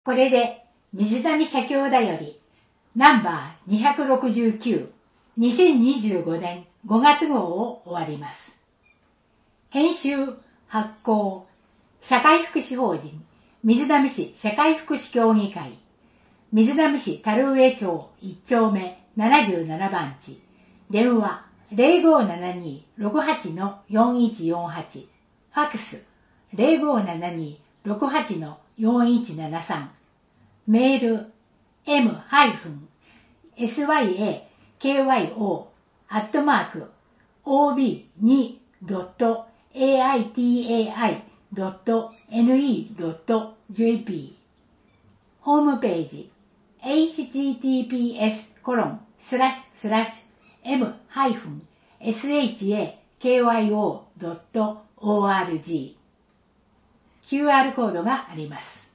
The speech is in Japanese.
これで水溜写経だよりナンバー269 2025年5月号を終わります。編集発行社会福祉法人水溜市社会福祉協議会水溜市樽上町1丁目77番地電話 0572-68-4148 ファクス 0572-68-4173 メール m-sykyo.aita.ne.jp ホームページ https://m-shakyo.org QR コードがあります。